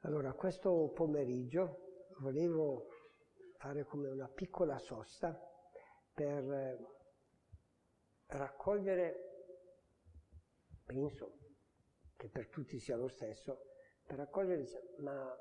Allora, questo pomeriggio volevo fare come una piccola sosta per raccogliere, penso che per tutti sia lo stesso, per raccogliere, ma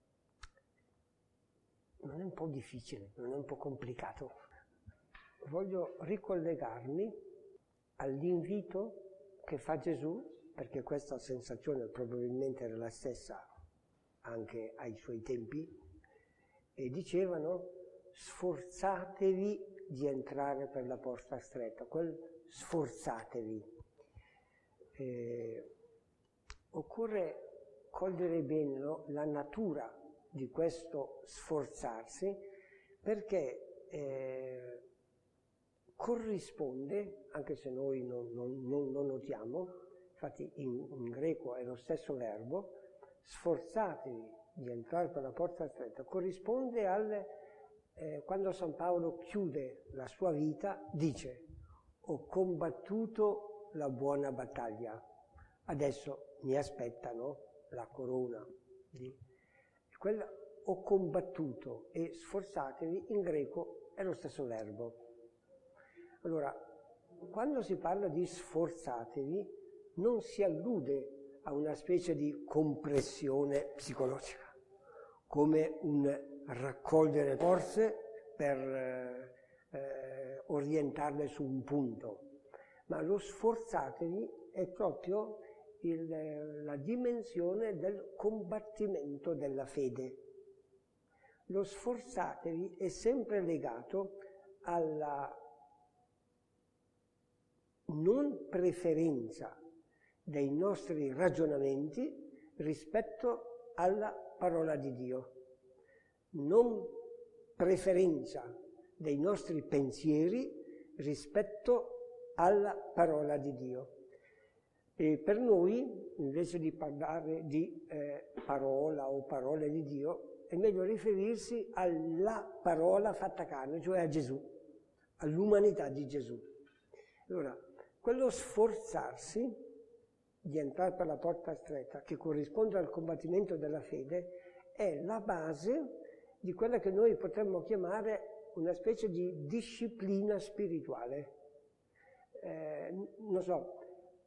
non è un po' difficile, non è un po' complicato. Voglio ricollegarmi all'invito che fa Gesù, perché questa sensazione probabilmente era la stessa anche ai suoi tempi, e dicevano: sforzatevi di entrare per la porta stretta, sforzatevi. Occorre cogliere bene, no, la natura di questo sforzarsi, perché corrisponde, anche se noi non lo notiamo, infatti in greco è lo stesso verbo, sforzatevi di entrare per la porta stretta, corrisponde quando San Paolo chiude la sua vita, dice: ho combattuto la buona battaglia, adesso mi aspettano la corona. Quella ho combattuto e sforzatevi in greco è lo stesso verbo. Allora, quando si parla di sforzatevi non si allude a una specie di compressione psicologica, come un raccogliere forze per orientarle su un punto, ma lo sforzatevi è proprio la dimensione del combattimento della fede. Lo sforzatevi è sempre legato alla non preferenza dei nostri ragionamenti rispetto alla parola di Dio, non preferenza dei nostri pensieri rispetto alla parola di Dio. E per noi, invece di parlare di parola o parole di Dio, è meglio riferirsi alla parola fatta carne, cioè a Gesù, all'umanità di Gesù. Allora, quello sforzarsi di entrare per la porta stretta, che corrisponde al combattimento della fede, è la base di quella che noi potremmo chiamare una specie di disciplina spirituale. Non so,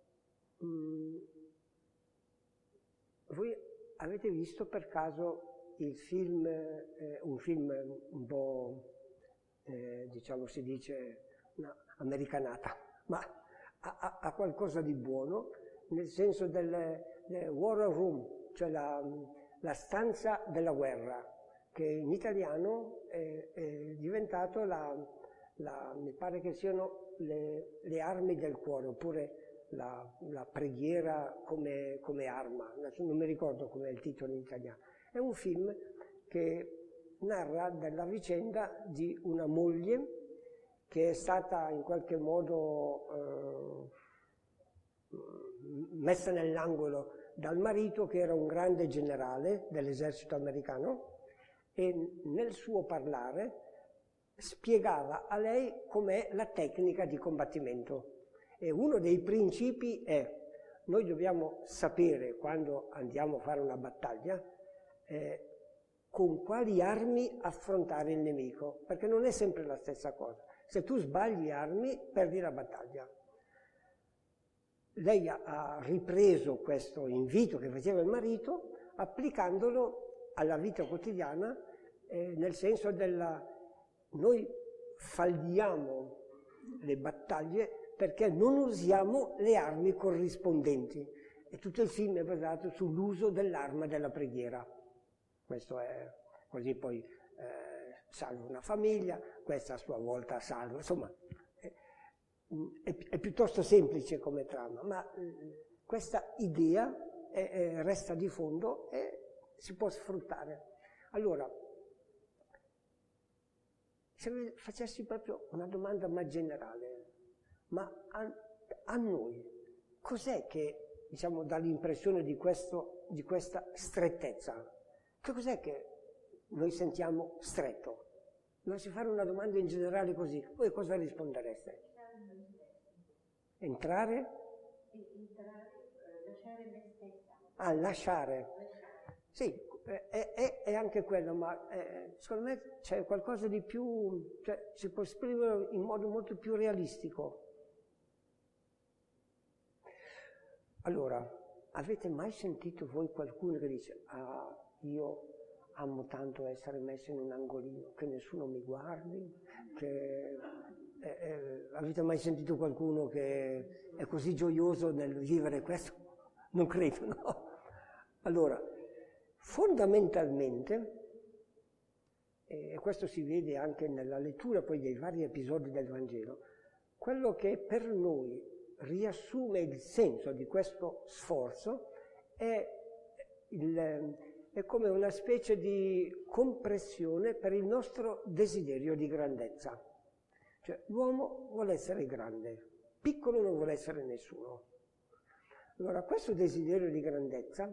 voi avete visto per caso il film, un film un po', diciamo si dice, americanata, ma ha qualcosa di buono, nel senso del war room, cioè la stanza della guerra, che in italiano è diventato mi pare che siano le armi del cuore, oppure la preghiera come arma, non mi ricordo com'è il titolo in italiano. È un film che narra della vicenda di una moglie che è stata in qualche modo messa nell'angolo dal marito, che era un grande generale dell'esercito americano, e nel suo parlare spiegava a lei com'è la tecnica di combattimento. E uno dei principi è: noi dobbiamo sapere, quando andiamo a fare una battaglia, con quali armi affrontare il nemico, perché non è sempre la stessa cosa. Se tu sbagli armi, perdi la battaglia. Lei ha ripreso questo invito che faceva il marito, applicandolo alla vita quotidiana, nel senso noi falliamo le battaglie perché non usiamo le armi corrispondenti. E tutto il film è basato sull'uso dell'arma della preghiera. Questo è così, poi salva una famiglia, questa a sua volta salva, insomma, è piuttosto semplice come trama, ma questa idea resta di fondo e si può sfruttare. Allora, se facessi proprio una domanda ma generale, ma a noi cos'è che, diciamo, dà l'impressione di questa strettezza? Che cos'è che noi sentiamo stretto? Dovessi fare una domanda in generale così, voi cosa rispondereste? Entrare? Lasciare me stessa. Lasciare. Sì, è anche quello, ma secondo me c'è qualcosa di più, cioè si può esprimere in modo molto più realistico. Allora, avete mai sentito voi qualcuno che dice, io amo tanto essere messo in un angolino, che nessuno mi guardi, avete mai sentito qualcuno che è così gioioso nel vivere questo? Non credo, no? Allora, fondamentalmente, e questo si vede anche nella lettura poi dei vari episodi del Vangelo, quello che per noi riassume il senso di questo sforzo è come una specie di compressione per il nostro desiderio di grandezza. Cioè, l'uomo vuole essere grande, piccolo non vuole essere nessuno. Allora, questo desiderio di grandezza,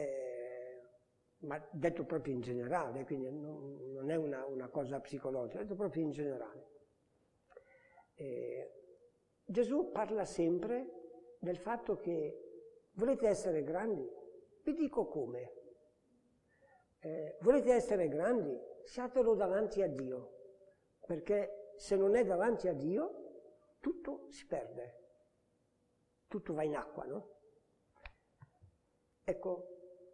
ma detto proprio in generale, quindi non è una cosa psicologica, detto proprio in generale. Gesù parla sempre del fatto che volete essere grandi? Vi dico come. Volete essere grandi? Siatelo davanti a Dio, perché se non è davanti a Dio tutto si perde, tutto va in acqua, no? Ecco,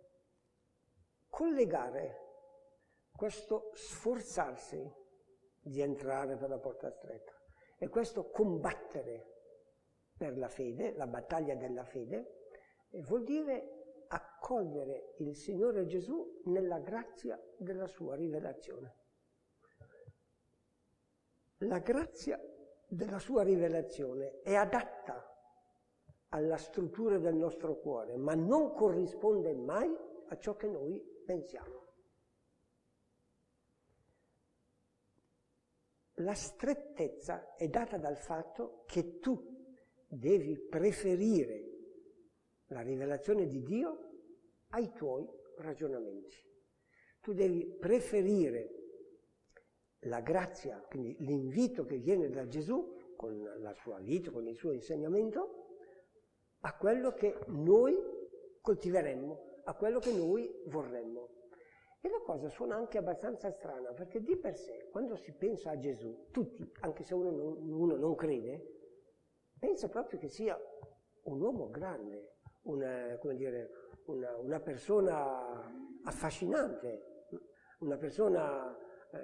collegare questo sforzarsi di entrare per la porta stretta e questo combattere per la fede, la battaglia della fede, vuol dire accogliere il Signore Gesù nella grazia della sua rivelazione. La grazia della sua rivelazione è adatta alla struttura del nostro cuore, ma non corrisponde mai a ciò che noi pensiamo. La strettezza è data dal fatto che tu devi preferire la rivelazione di Dio ai tuoi ragionamenti. Tu devi preferire la grazia, quindi l'invito che viene da Gesù, con la sua vita, con il suo insegnamento, a quello che noi coltiveremmo, a quello che noi vorremmo. E la cosa suona anche abbastanza strana, perché di per sé, quando si pensa a Gesù, tutti, anche se uno non crede, pensa proprio che sia un uomo grande, una persona affascinante, una persona,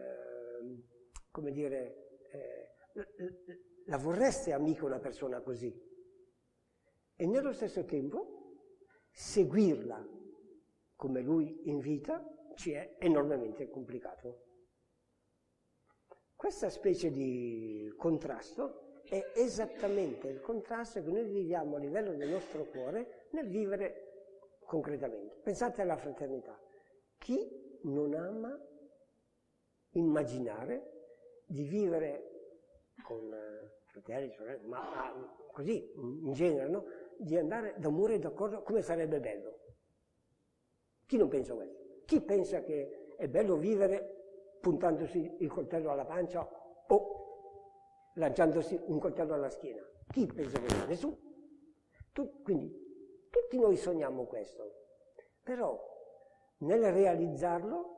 la vorreste amica una persona così. E nello stesso tempo, seguirla come lui invita ci è enormemente complicato. Questa specie di contrasto è esattamente il contrasto che noi viviamo a livello del nostro cuore nel vivere concretamente. Pensate alla fraternità. Chi non ama immaginare di vivere con fratelli, sorelle, ma così in genere, no? Di andare d'amore e d'accordo come sarebbe bello? Chi non pensa questo? Chi pensa che è bello vivere puntandosi il coltello alla pancia o lanciandosi un coltello alla schiena? Chi pensa questo? Nessuno. Quindi tutti noi sogniamo questo, però nel realizzarlo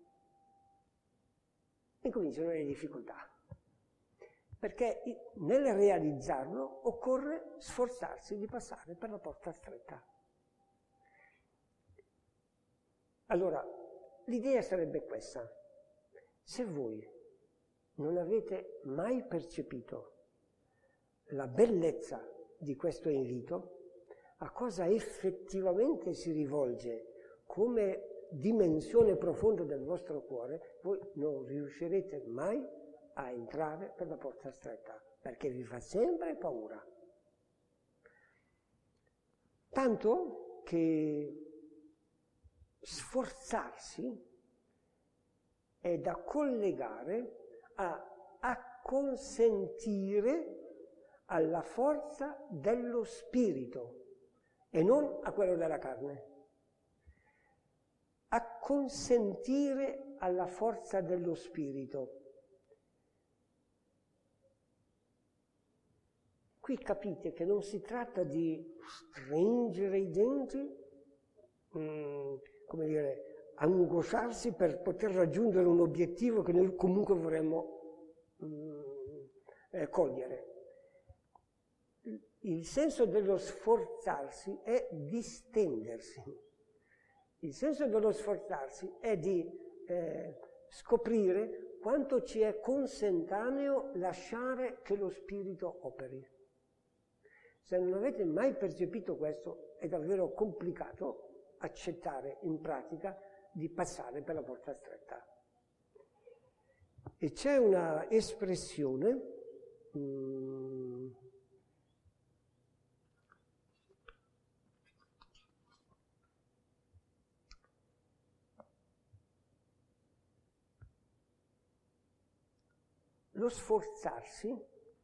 incominciano le difficoltà, perché nel realizzarlo occorre sforzarsi di passare per la porta stretta. Allora, l'idea sarebbe questa. Se voi non avete mai percepito la bellezza di questo invito, a cosa effettivamente si rivolge come dimensione profonda del vostro cuore, voi non riuscirete mai a entrare per la porta stretta, perché vi fa sempre paura. Tanto che sforzarsi è da collegare a acconsentire alla forza dello spirito e non a quello della carne. Acconsentire alla forza dello spirito. Qui capite che non si tratta di stringere i denti, angosciarsi per poter raggiungere un obiettivo che noi comunque vorremmo cogliere. Il senso dello sforzarsi è distendersi. Il senso dello sforzarsi è di scoprire quanto ci è consentaneo lasciare che lo spirito operi. Se non avete mai percepito questo, è davvero complicato accettare in pratica di passare per la porta stretta. E c'è una espressione lo sforzarsi,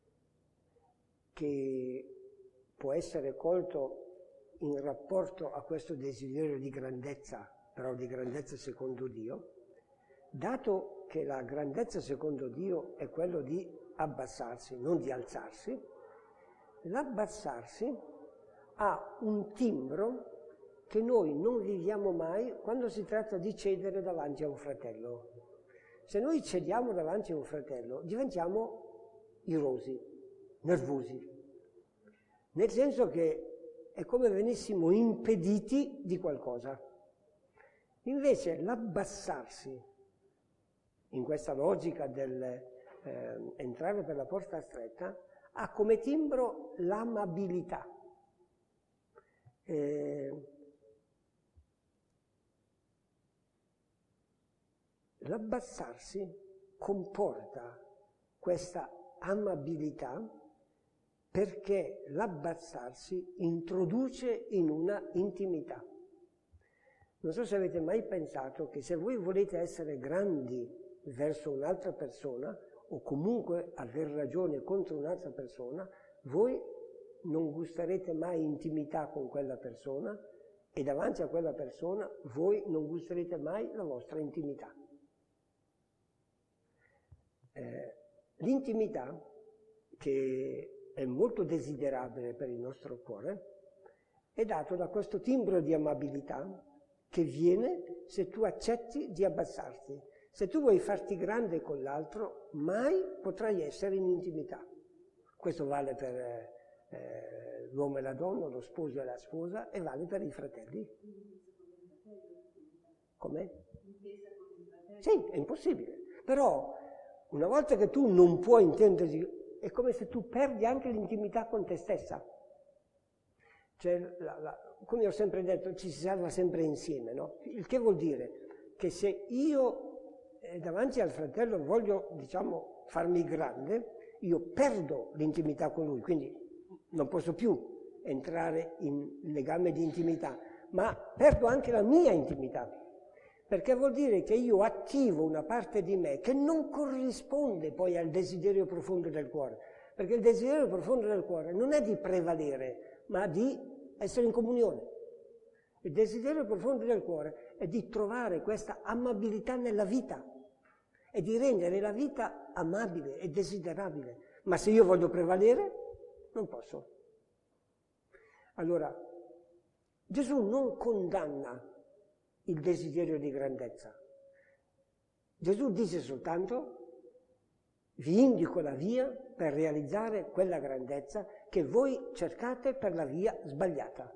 che può essere colto in rapporto a questo desiderio di grandezza, però di grandezza secondo Dio, dato che la grandezza secondo Dio è quello di abbassarsi, non di alzarsi, l'abbassarsi ha un timbro che noi non viviamo mai quando si tratta di cedere davanti a un fratello. Se noi cediamo davanti a un fratello, diventiamo irosi, nervosi, nel senso che è come venissimo impediti di qualcosa. Invece l'abbassarsi, in questa logica del entrare per la porta stretta, ha come timbro l'amabilità. L'abbassarsi comporta questa amabilità perché l'abbassarsi introduce in una intimità. Non so se avete mai pensato che se voi volete essere grandi verso un'altra persona o comunque aver ragione contro un'altra persona, voi non gusterete mai intimità con quella persona e davanti a quella persona voi non gusterete mai la vostra intimità. L'intimità, che è molto desiderabile per il nostro cuore, è dato da questo timbro di amabilità che viene se tu accetti di abbassarti. Se tu vuoi farti grande con l'altro, mai potrai essere in intimità. Questo vale per l'uomo e la donna, lo sposo e la sposa, e vale per i fratelli. Com'è? Sì, è impossibile. Però una volta che tu non puoi intenderti, è come se tu perdi anche l'intimità con te stessa. Cioè, come ho sempre detto, ci si salva sempre insieme, no? Il che vuol dire che se io davanti al fratello voglio, diciamo, farmi grande, io perdo l'intimità con lui, quindi non posso più entrare in legame di intimità, ma perdo anche la mia intimità. Perché vuol dire che io attivo una parte di me che non corrisponde poi al desiderio profondo del cuore. Perché il desiderio profondo del cuore non è di prevalere, ma di essere in comunione. Il desiderio profondo del cuore è di trovare questa amabilità nella vita e di rendere la vita amabile e desiderabile. Ma se io voglio prevalere, non posso. Allora, Gesù non condanna il desiderio di grandezza. Gesù dice soltanto: vi indico la via per realizzare quella grandezza che voi cercate per la via sbagliata.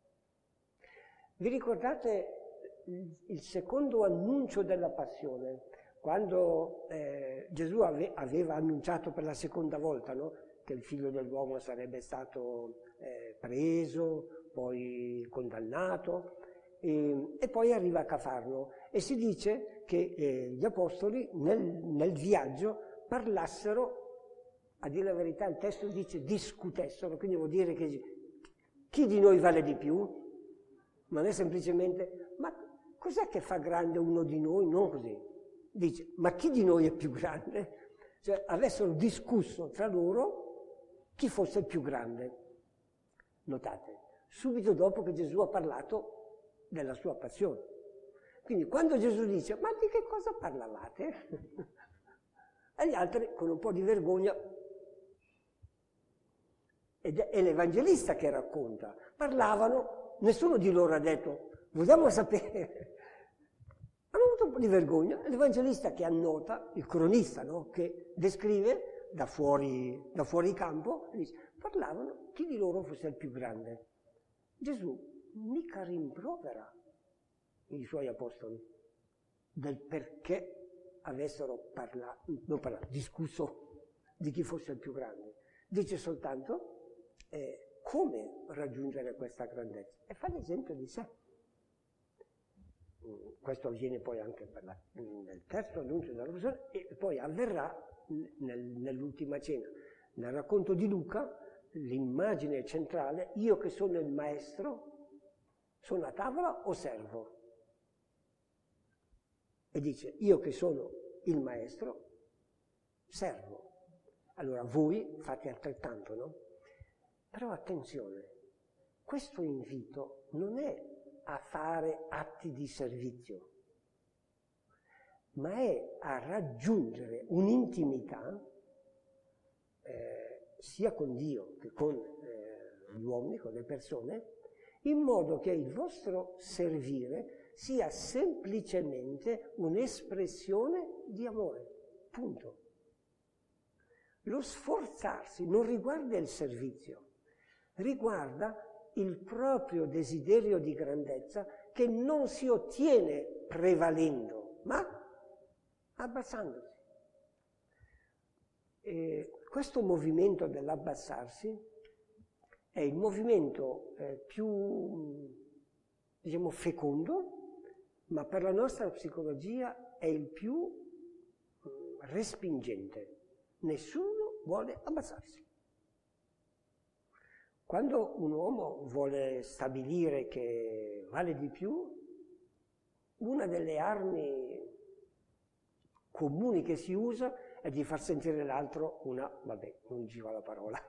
Vi ricordate il secondo annuncio della passione, quando Gesù aveva annunciato per la seconda volta, no? Che il figlio dell'uomo sarebbe stato preso, poi condannato, e poi arriva a Cafarno e si dice che gli apostoli nel viaggio parlassero, a dire la verità il testo dice discutessero, quindi vuol dire che chi di noi vale di più? Non è semplicemente, ma cos'è che fa grande uno di noi? Non così. Dice, ma chi di noi è più grande? Cioè, avessero discusso tra loro chi fosse il più grande. Notate, subito dopo che Gesù ha parlato della sua passione. Quindi quando Gesù dice, ma di che cosa parlavate? E gli altri, con un po' di vergogna, ed è l'Evangelista che racconta, parlavano, nessuno di loro ha detto, vogliamo sapere. po' di vergogna. L'Evangelista che annota, il cronista, no? Che descrive da fuori campo, dice, parlavano chi di loro fosse il più grande. Gesù mica rimprovera i suoi apostoli del perché avessero discusso di chi fosse il più grande. Dice soltanto come raggiungere questa grandezza e fa l'esempio di sé. Questo avviene poi anche nel terzo annuncio della Passione e poi avverrà nell'ultima cena. Nel racconto di Luca, l'immagine centrale, io che sono il maestro, sono a tavola o servo? E dice, io che sono il maestro, servo. Allora voi fate altrettanto, no? Però attenzione, questo invito non è a fare atti di servizio, ma è a raggiungere un'intimità sia con Dio che con gli uomini, con le persone, in modo che il vostro servire sia semplicemente un'espressione di amore, punto. Lo sforzarsi non riguarda il servizio, riguarda il proprio desiderio di grandezza che non si ottiene prevalendo, ma abbassandosi. E questo movimento dell'abbassarsi è il movimento più, diciamo, fecondo, ma per la nostra psicologia è il più respingente. Nessuno vuole abbassarsi. Quando un uomo vuole stabilire che vale di più, una delle armi comuni che si usa è di far sentire l'altro vabbè, non gira la parola.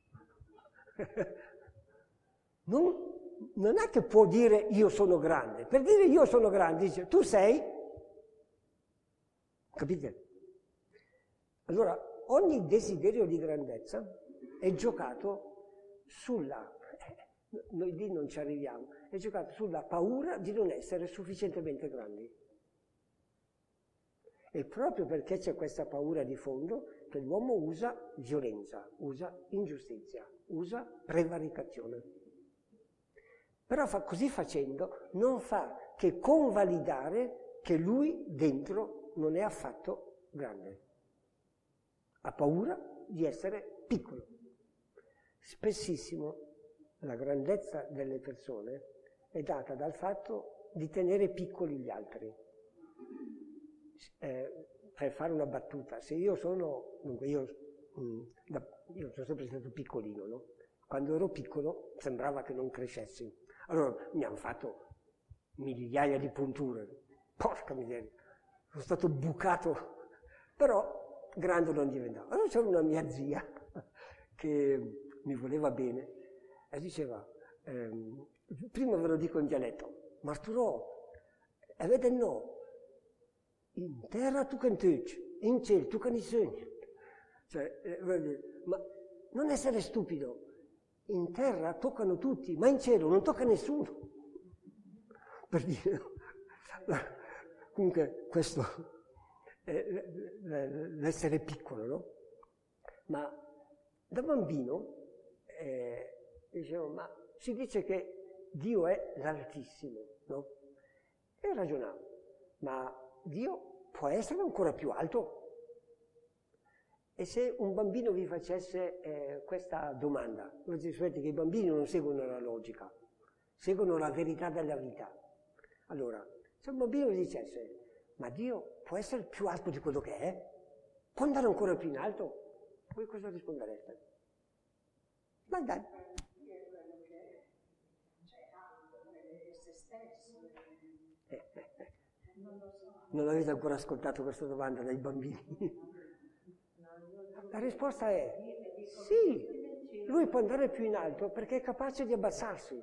Non è che può dire io sono grande. Per dire io sono grande dice tu sei. Capite? Allora, ogni desiderio di grandezza è giocato noi lì non ci arriviamo, è giocato sulla paura di non essere sufficientemente grandi. E proprio perché c'è questa paura di fondo che l'uomo usa violenza, usa ingiustizia, usa prevaricazione. Però così facendo non fa che convalidare che lui dentro non è affatto grande. Ha paura di essere piccolo. Spessissimo la grandezza delle persone è data dal fatto di tenere piccoli gli altri. Per fare una battuta, se io sono, dunque io sono sempre stato piccolino, no? Quando ero piccolo sembrava che non crescessi. Allora mi hanno fatto migliaia di punture, porca miseria, sono stato bucato, però grande non diventavo. Allora c'era una mia zia che mi voleva bene e diceva, prima ve lo dico in dialetto, Marturò, e vede no, in terra tu che tuci, in cielo tu che ne sogni. Cioè, ma non essere stupido, in terra toccano tutti, ma in cielo non tocca nessuno. Per dire, comunque questo è l'essere piccolo, no? Ma da bambino dicevo, ma si dice che Dio è l'Altissimo, no? E ragionavo, ma Dio può essere ancora più alto? E se un bambino vi facesse questa domanda, voi sapete che i bambini non seguono la logica, seguono la verità della vita. Allora, se un bambino vi dicesse, ma Dio può essere più alto di quello che è? Può andare ancora più in alto? Voi cosa rispondereste? Ma dai. Non avete ancora ascoltato questa domanda dai bambini? La risposta è sì, lui può andare più in alto perché è capace di abbassarsi,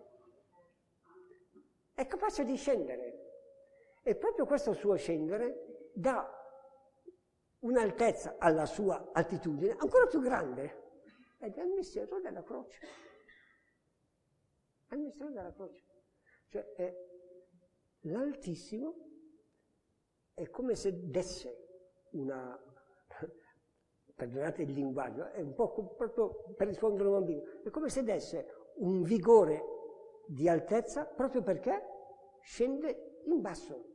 è capace di scendere e proprio questo suo scendere dà un'altezza alla sua altitudine ancora più grande ed è il mistero della croce. È il mistero della croce, cioè è l'Altissimo è come se desse una, perdonate il linguaggio, è un po' proprio per rispondere a un bambino, è come se desse un vigore di altezza proprio perché scende in basso.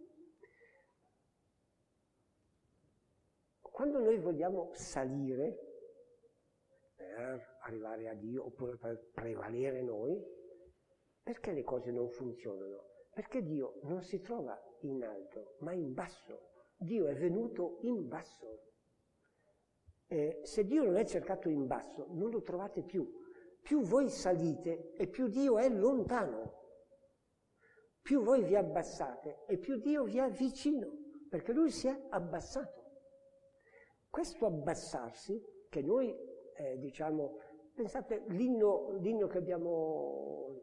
Quando noi vogliamo salire per arrivare a Dio oppure per prevalere noi, perché le cose non funzionano? Perché Dio non si trova in alto, ma in basso. Dio è venuto in basso. Se Dio non è cercato in basso, non lo trovate più. Più voi salite e più Dio è lontano. Più voi vi abbassate e più Dio vi è vicino, perché Lui si è abbassato. Questo abbassarsi, che noi, diciamo, pensate, l'inno che abbiamo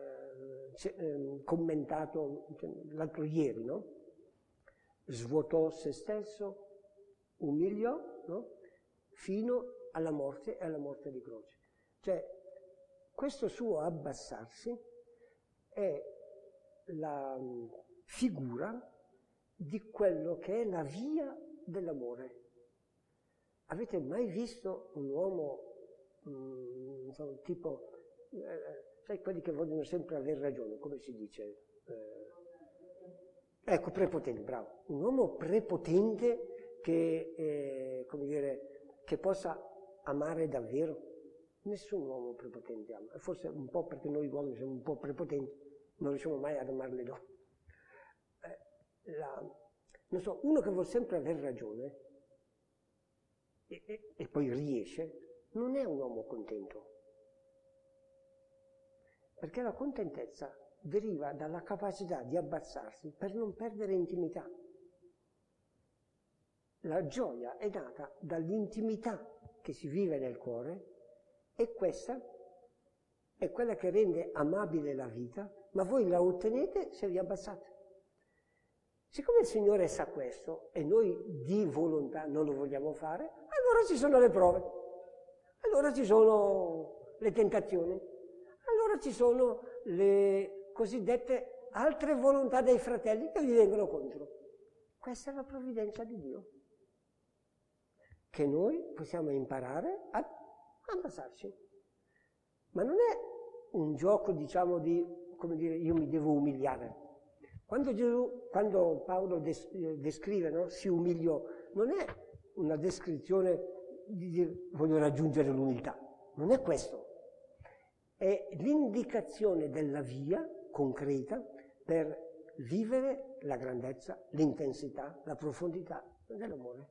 commentato l'altro ieri, no? Svuotò se stesso, umiliò, no? Fino alla morte e alla morte di croce. Cioè, questo suo abbassarsi è la figura di quello che è la via dell'amore. Avete mai visto un uomo, insomma, tipo, sai, quelli che vogliono sempre aver ragione, come si dice? Ecco, prepotente, bravo. Un uomo prepotente che, come dire, che possa amare davvero. Nessun uomo prepotente ama. Forse un po' perché noi uomini siamo un po' prepotenti, non riusciamo mai ad amare le donne. Non so, uno che vuole sempre aver ragione e poi riesce, non è un uomo contento. Perché la contentezza deriva dalla capacità di abbassarsi per non perdere intimità. La gioia è nata dall'intimità che si vive nel cuore e questa è quella che rende amabile la vita, ma voi la ottenete se vi abbassate. Siccome il Signore sa questo e noi di volontà non lo vogliamo fare, allora ci sono le prove, allora ci sono le tentazioni, allora ci sono le cosiddette altre volontà dei fratelli che gli vengono contro. Questa è la provvidenza di Dio, che noi possiamo imparare ad abbassarci. Ma non è un gioco, diciamo, di, come dire, io mi devo umiliare. Quando Paolo descrive, no, si umiliò, non è una descrizione di dire voglio raggiungere l'umiltà, non è questo. È l'indicazione della via concreta per vivere la grandezza, l'intensità, la profondità dell'amore.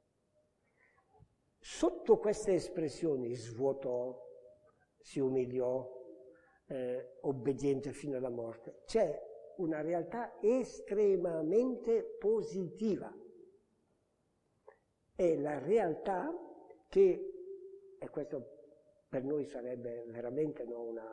Sotto queste espressioni svuotò, si umiliò, obbediente fino alla morte, c'è una realtà estremamente positiva. È la realtà che, e questo per noi sarebbe veramente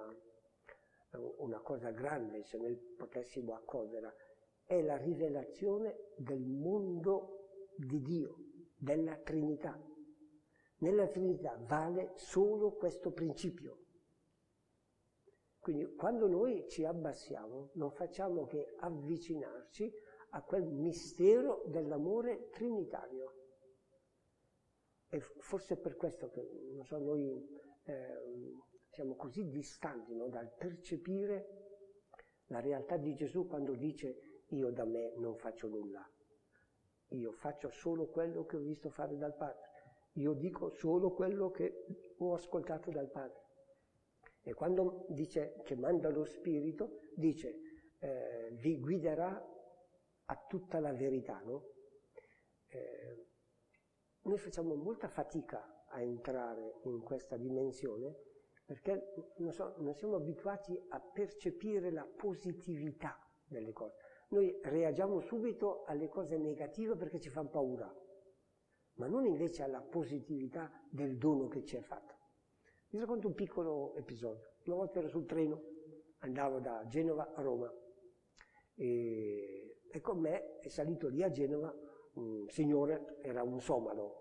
una cosa grande se noi potessimo accoglierla, è la rivelazione del mondo di Dio, della Trinità. Nella Trinità vale solo questo principio. Quindi quando noi ci abbassiamo non facciamo che avvicinarci a quel mistero dell'amore trinitario. E forse è per questo che, non so, noi siamo così distanti, no, dal percepire la realtà di Gesù quando dice io da me non faccio nulla, io faccio solo quello che ho visto fare dal Padre, io dico solo quello che ho ascoltato dal Padre. E quando dice che manda lo Spirito, dice vi guiderà a tutta la verità, no? Noi facciamo molta fatica a entrare in questa dimensione perché non siamo abituati a percepire la positività delle cose. Noi reagiamo subito alle cose negative perché ci fanno paura, ma non invece alla positività del dono che ci è fatto. Vi racconto un piccolo episodio. Una volta ero sul treno, andavo da Genova a Roma e con me è salito lì a Genova un signore, era un somalo.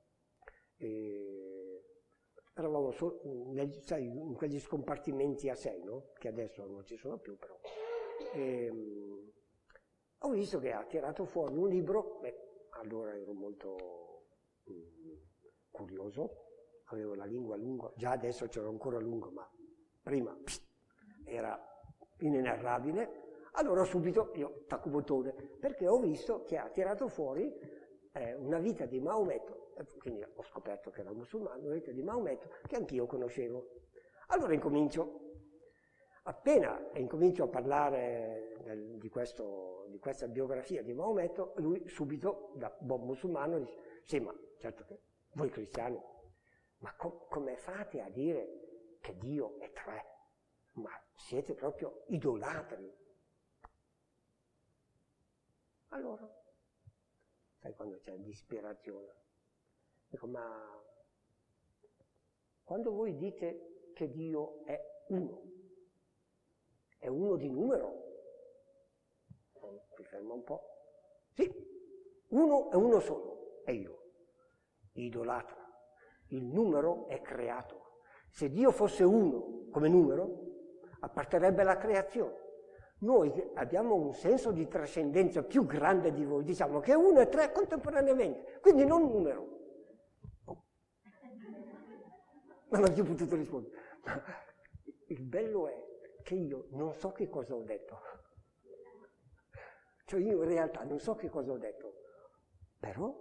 Eravamo sai, in quegli scompartimenti a 6, no? Che adesso non ci sono più però. Ho visto che ha tirato fuori un libro, allora ero molto curioso, avevo la lingua lunga, già adesso ce l'ho ancora lunga, ma prima era inenarrabile. Allora subito io tacco bottone, perché ho visto che ha tirato fuori una vita di Maometto, quindi ho scoperto che era musulmano, una vita di Maometto che anch'io conoscevo. Allora appena incomincio a parlare di questa biografia di Maometto, lui subito, da buon musulmano, dice: sì, ma certo che voi cristiani, ma come fate a dire che Dio è tre? Ma siete proprio idolatri. Allora, sai quando c'è l'ispirazione? Dico, ma quando voi dite che Dio è uno di numero? Mi fermo un po'. Sì, uno è uno solo, è io. Idolatra. Il numero è creato. Se Dio fosse uno come numero, apparterrebbe alla creazione. Noi abbiamo un senso di trascendenza più grande di voi, diciamo che uno e tre contemporaneamente, quindi non numero. Non ho più potuto rispondere. Ma il bello è che io non so che cosa ho detto. Cioè io in realtà non so che cosa ho detto, però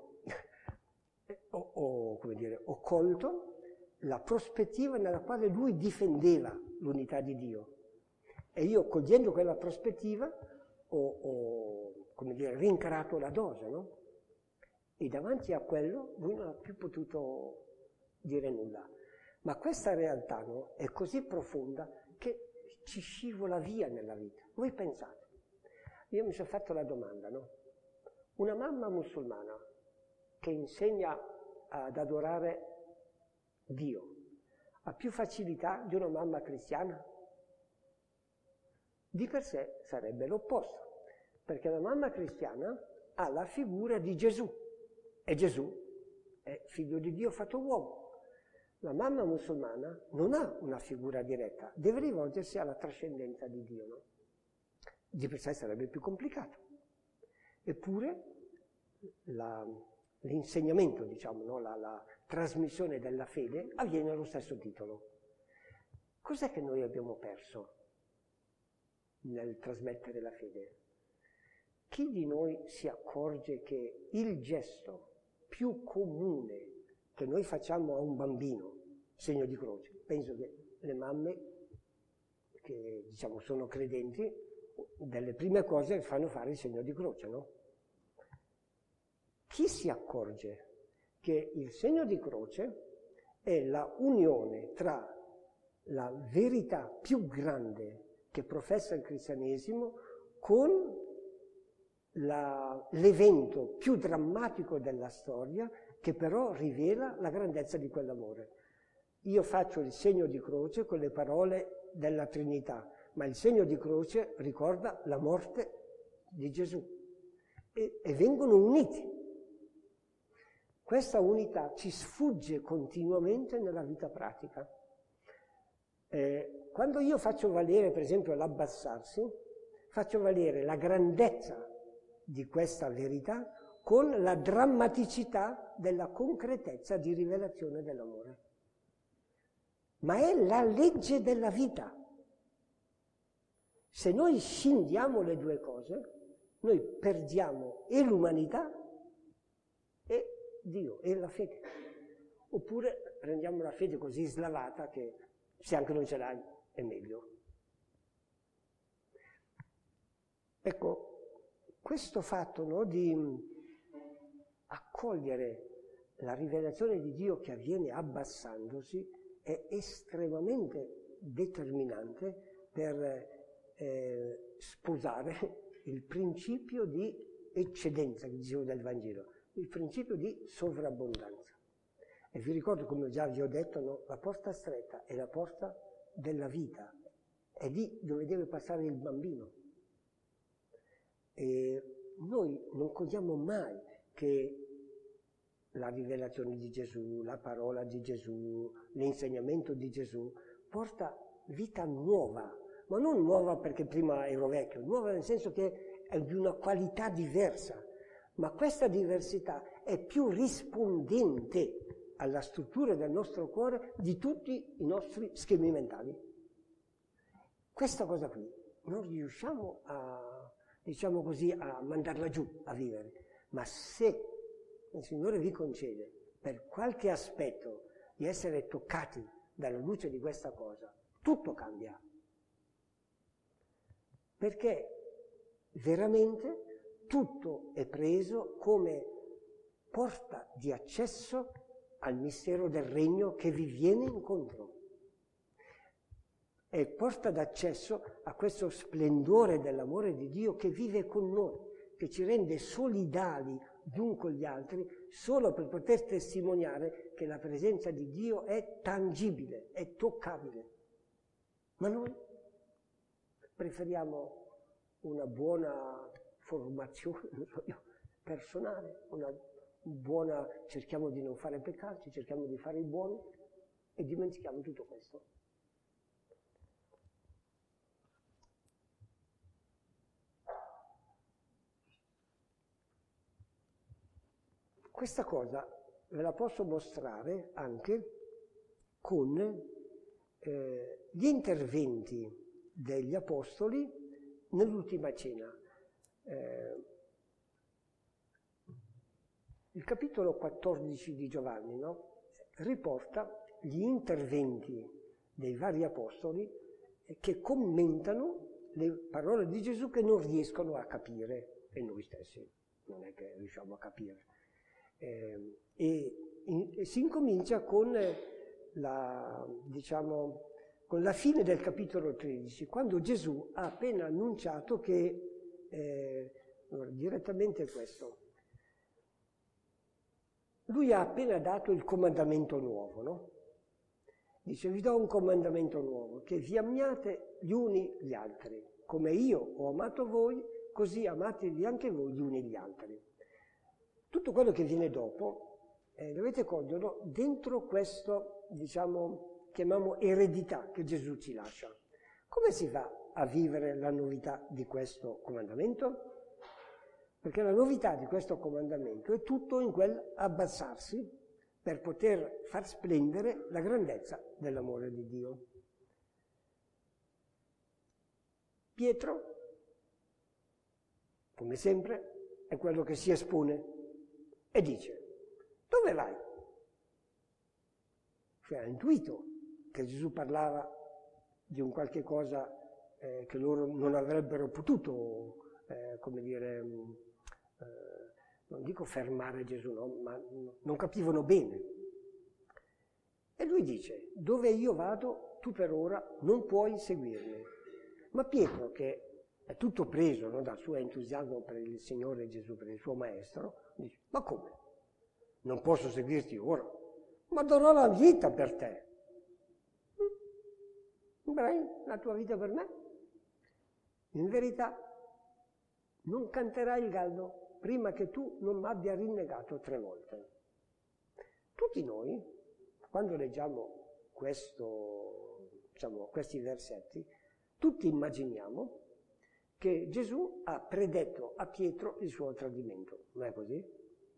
ho colto la prospettiva nella quale lui difendeva l'unità di Dio. E io, cogliendo quella prospettiva, ho rincarato la dose, no? E davanti a quello lui non ha più potuto dire nulla. Ma questa realtà, no, è così profonda che ci scivola via nella vita. Voi pensate, io mi sono fatto la domanda, no? Una mamma musulmana che insegna ad adorare Dio ha più facilità di una mamma cristiana? Di per sé sarebbe l'opposto, perché la mamma cristiana ha la figura di Gesù, e Gesù è figlio di Dio fatto uomo. La mamma musulmana non ha una figura diretta, deve rivolgersi alla trascendenza di Dio, no? Di per sé sarebbe più complicato. Eppure l'insegnamento, diciamo, no? La trasmissione della fede avviene allo stesso titolo. Cos'è che noi abbiamo perso nel trasmettere la fede? Chi di noi si accorge che il gesto più comune che noi facciamo a un bambino, segno di croce, penso che le mamme che diciamo sono credenti, delle prime cose fanno fare il segno di croce, no? Chi si accorge che il segno di croce è la unione tra la verità più grande che professa il cristianesimo con l'evento più drammatico della storia che però rivela la grandezza di quell'amore? Io faccio il segno di croce con le parole della Trinità, ma il segno di croce ricorda la morte di Gesù e vengono uniti. Questa unità ci sfugge continuamente nella vita pratica. Quando io faccio valere, per esempio, l'abbassarsi, faccio valere la grandezza di questa verità con la drammaticità della concretezza di rivelazione dell'amore. Ma è la legge della vita. Se noi scindiamo le due cose, noi perdiamo e l'umanità e Dio, e la fede. Oppure rendiamo la fede così slavata che se anche non ce l'hai è meglio. Ecco, questo fatto, no, di accogliere la rivelazione di Dio che avviene abbassandosi è estremamente determinante per sposare il principio di eccedenza che dicevo del Vangelo, il principio di sovrabbondanza. E vi ricordo, come già vi ho detto, no, la porta stretta è la porta della vita, è lì dove deve passare il bambino. E noi non cogliamo mai che la rivelazione di Gesù, la parola di Gesù, l'insegnamento di Gesù porta vita nuova, ma non nuova perché prima ero vecchio, nuova nel senso che è di una qualità diversa, ma questa diversità è più rispondente alla struttura del nostro cuore di tutti i nostri schemi mentali. Questa cosa qui non riusciamo a, diciamo così, a mandarla giù, a vivere, ma se il Signore vi concede per qualche aspetto di essere toccati dalla luce di questa cosa, tutto cambia. Perché veramente tutto è preso come porta di accesso al mistero del regno che vi viene incontro. È porta d'accesso a questo splendore dell'amore di Dio che vive con noi, che ci rende solidali gli uni con gli altri, solo per poter testimoniare che la presenza di Dio è tangibile, è toccabile. Ma noi preferiamo una buona formazione, non so io, personale, cerchiamo di non fare peccati, cerchiamo di fare i buoni e dimentichiamo tutto questo. Questa cosa ve la posso mostrare anche con gli interventi degli apostoli nell'ultima cena. Il capitolo 14 di Giovanni, no? Riporta gli interventi dei vari apostoli che commentano le parole di Gesù che non riescono a capire, e noi stessi non è che riusciamo a capire. E si incomincia con con la fine del capitolo 13, quando Gesù ha appena annunciato che, direttamente questo, lui ha appena dato il comandamento nuovo, no? Dice, vi do un comandamento nuovo, che vi amiate gli uni gli altri, come io ho amato voi, così amatevi anche voi gli uni gli altri. Tutto quello che viene dopo, dovete coglierlo dentro questo, chiamiamo eredità che Gesù ci lascia. Come si fa a vivere la novità di questo comandamento? Perché la novità di questo comandamento è tutto in quel abbassarsi per poter far splendere la grandezza dell'amore di Dio. Pietro, come sempre, è quello che si espone e dice, dove vai? Cioè ha intuito che Gesù parlava di un qualche cosa che loro non avrebbero potuto, non dico fermare Gesù, no, ma non capivano bene. E lui dice, dove io vado, tu per ora non puoi seguirmi. Ma Pietro, che è tutto preso, no, dal suo entusiasmo per il Signore Gesù, per il suo Maestro, dice, ma come? Non posso seguirti ora, ma darò la vita per te. Dai la tua vita per me? In verità, non canterai il gallo prima che tu non mi abbia rinnegato 3 volte. Tutti noi, quando leggiamo questi versetti, tutti immaginiamo che Gesù ha predetto a Pietro il suo tradimento. Non è così?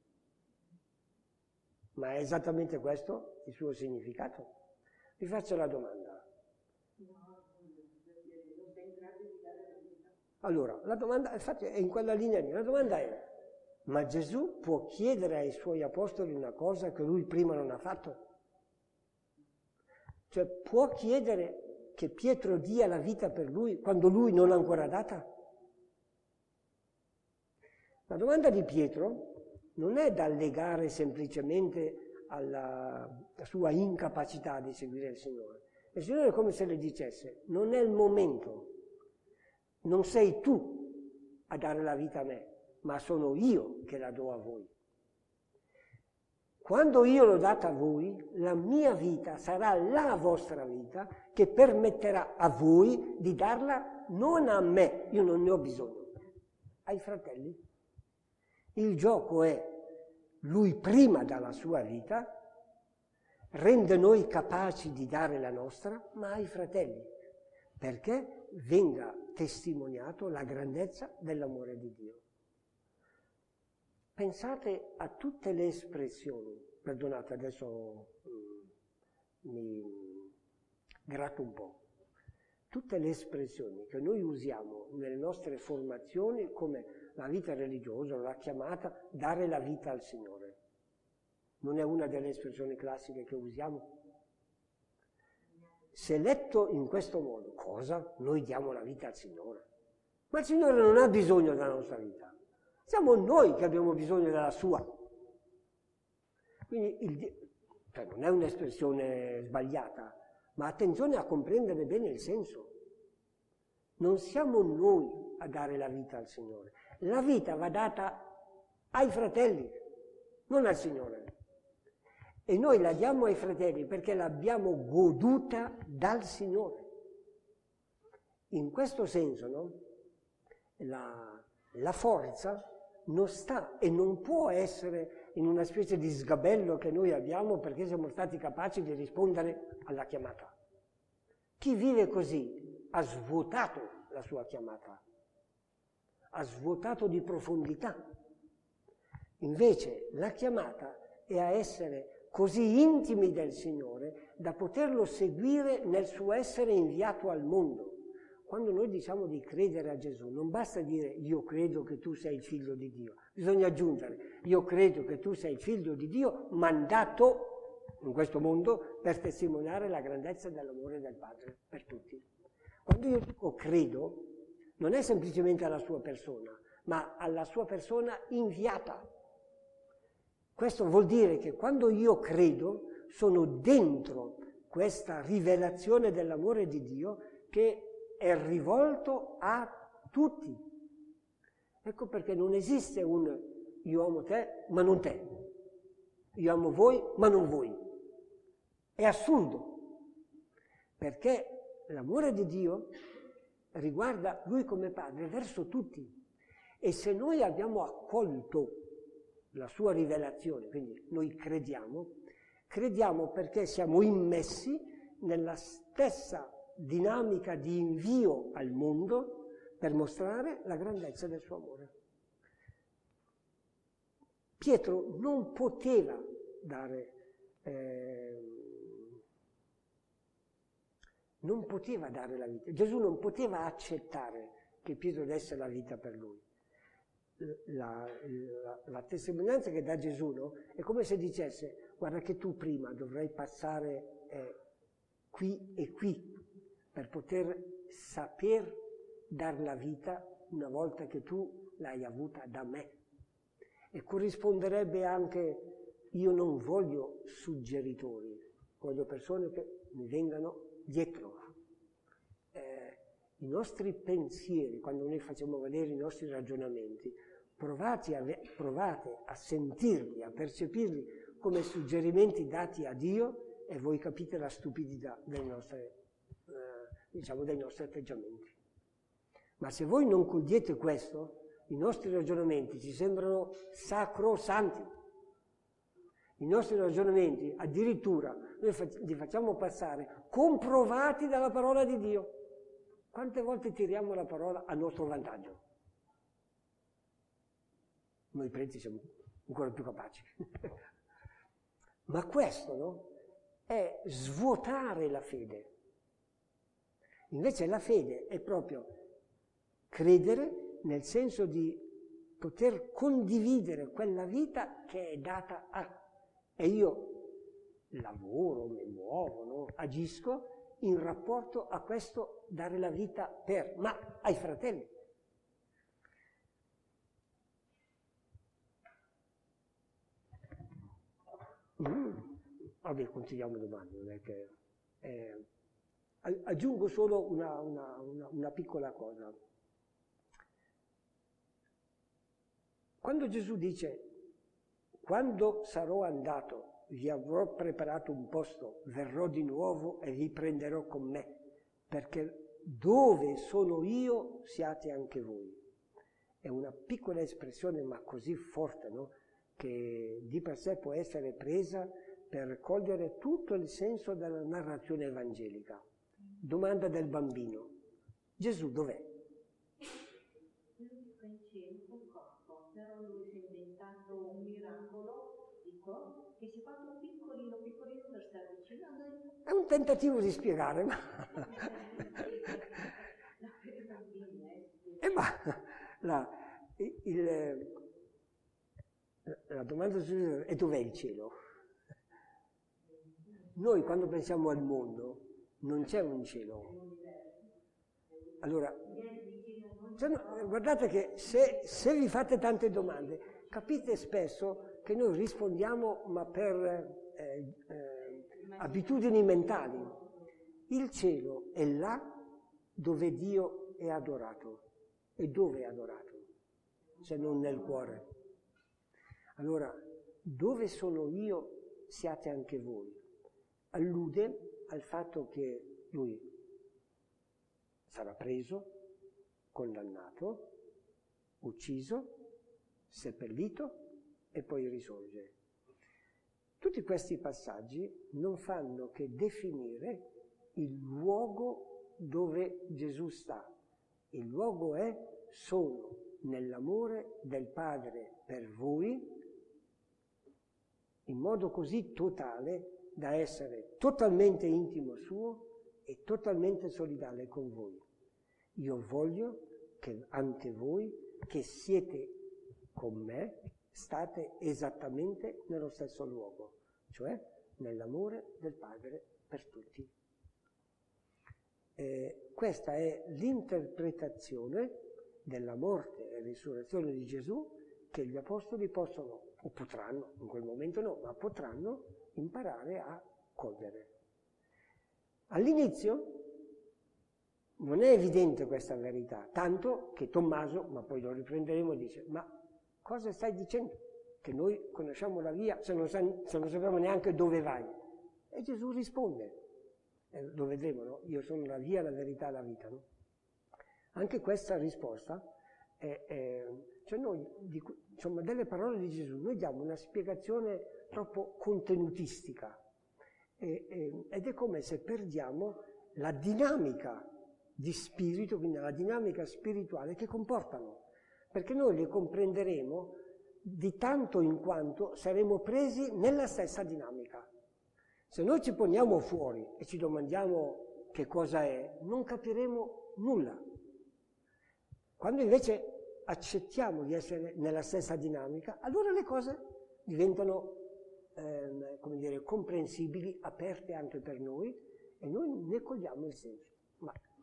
Ma è esattamente questo il suo significato? Vi faccio la domanda. Allora, la domanda, infatti è in quella linea lì, la domanda è, ma Gesù può chiedere ai suoi apostoli una cosa che lui prima non ha fatto? Cioè può chiedere che Pietro dia la vita per lui quando lui non l'ha ancora data? La domanda di Pietro non è da legare semplicemente alla sua incapacità di seguire il Signore. Il Signore è come se le dicesse, non è il momento, non sei tu a dare la vita a me, ma sono io che la do a voi. Quando io l'ho data a voi, la mia vita sarà la vostra vita che permetterà a voi di darla non a me, io non ne ho bisogno, ai fratelli. Il gioco è, lui prima dà la sua vita, rende noi capaci di dare la nostra, ma ai fratelli. perché venga testimoniato la grandezza dell'amore di Dio. Pensate a tutte le espressioni, perdonate adesso mi gratto un po', tutte le espressioni che noi usiamo nelle nostre formazioni come la vita religiosa, la chiamata dare la vita al Signore. Non è una delle espressioni classiche che usiamo? Se letto in questo modo, cosa? Noi diamo la vita al Signore. Ma il Signore non ha bisogno della nostra vita. Siamo noi che abbiamo bisogno della sua. Quindi non è un'espressione sbagliata, ma attenzione a comprendere bene il senso. Non siamo noi a dare la vita al Signore. La vita va data ai fratelli, non al Signore. E noi la diamo ai fratelli perché l'abbiamo goduta dal Signore. In questo senso, no? La forza non sta e non può essere in una specie di sgabello che noi abbiamo perché siamo stati capaci di rispondere alla chiamata. Chi vive così ha svuotato la sua chiamata, ha svuotato di profondità. Invece la chiamata è a essere così intimi del Signore da poterlo seguire nel suo essere inviato al mondo. Quando noi diciamo di credere a Gesù, non basta dire io credo che tu sei il figlio di Dio, bisogna aggiungere io credo che tu sei il figlio di Dio mandato in questo mondo per testimoniare la grandezza dell'amore del Padre per tutti. Quando io dico credo, non è semplicemente alla sua persona, ma alla sua persona inviata. Questo vuol dire che quando io credo, sono dentro questa rivelazione dell'amore di Dio che è rivolto a tutti. Ecco perché non esiste un io amo te, ma non te. Io amo voi, ma non voi. È assurdo, perché l'amore di Dio riguarda Lui come Padre verso tutti. E se noi abbiamo accolto la sua rivelazione, quindi noi crediamo perché siamo immessi nella stessa dinamica di invio al mondo per mostrare la grandezza del suo amore. Pietro non poteva dare la vita. Gesù non poteva accettare che Pietro desse la vita per lui. La testimonianza che dà Gesù, no? È come se dicesse guarda che tu prima dovrai passare qui e qui per poter saper dar la vita una volta che tu l'hai avuta da me. E corrisponderebbe anche io non voglio suggeritori, voglio persone che mi vengano dietro. I nostri pensieri, quando noi facciamo vedere i nostri ragionamenti, provate a sentirli, a percepirli come suggerimenti dati a Dio e voi capite la stupidità dei nostri atteggiamenti. Ma se voi non cogliete questo, i nostri ragionamenti ci sembrano sacrosanti. I nostri ragionamenti, addirittura, noi li facciamo passare comprovati dalla parola di Dio. Quante volte tiriamo la parola a nostro vantaggio? Noi preti siamo ancora più capaci. Ma questo, no? È svuotare la fede. Invece la fede è proprio credere nel senso di poter condividere quella vita che è data a. E io lavoro, mi muovo, no? Agisco in rapporto a questo dare la vita per, ma ai fratelli. Vabbè, continuiamo domani, non è che... aggiungo solo una piccola cosa. Quando Gesù dice, quando sarò andato, vi avrò preparato un posto, verrò di nuovo e vi prenderò con me, perché dove sono io siate anche voi. È una piccola espressione ma così forte, no? Che di per sé può essere presa per cogliere tutto il senso della narrazione evangelica. Domanda del bambino. Gesù dov'è? Lui sta in cielo col corpo, però lui si è inventato un miracolo, dico, che si è fatto piccolino per stare vicino a noi. È un tentativo di spiegare, ma... La domanda è dov'è il cielo? Noi quando pensiamo al mondo non c'è un cielo. Allora, guardate che se vi fate tante domande, capite spesso che noi rispondiamo ma per abitudini mentali. Il cielo è là dove Dio è adorato. E dove è adorato? Se non nel cuore. Allora, dove sono io, siate anche voi. Allude al fatto che lui sarà preso, condannato, ucciso, seppellito e poi risorge. Tutti questi passaggi non fanno che definire il luogo dove Gesù sta. Il luogo è solo nell'amore del Padre per voi, in modo così totale da essere totalmente intimo suo e totalmente solidale con voi. Io voglio che anche voi, che siete con me, state esattamente nello stesso luogo, cioè nell'amore del Padre per tutti. Questa è l'interpretazione della morte e risurrezione di Gesù che gli apostoli possono, o potranno, in quel momento no, ma potranno imparare a cogliere. All'inizio non è evidente questa verità, tanto che Tommaso, ma poi lo riprenderemo, dice: ma cosa stai dicendo? Che noi conosciamo la via se non sappiamo neanche dove vai. E Gesù risponde, lo vedremo, no? Io sono la via, la verità, la vita, no? Anche questa risposta cioè noi, insomma, delle parole di Gesù, noi diamo una spiegazione troppo contenutistica ed è come se perdiamo la dinamica di spirito, quindi la dinamica spirituale che comportano, perché noi le comprenderemo di tanto in quanto saremo presi nella stessa dinamica. Se noi ci poniamo fuori e ci domandiamo che cosa è, non capiremo nulla. Quando invece accettiamo di essere nella stessa dinamica, allora le cose diventano, come dire, comprensibili, aperte anche per noi, e noi ne cogliamo il senso. Ma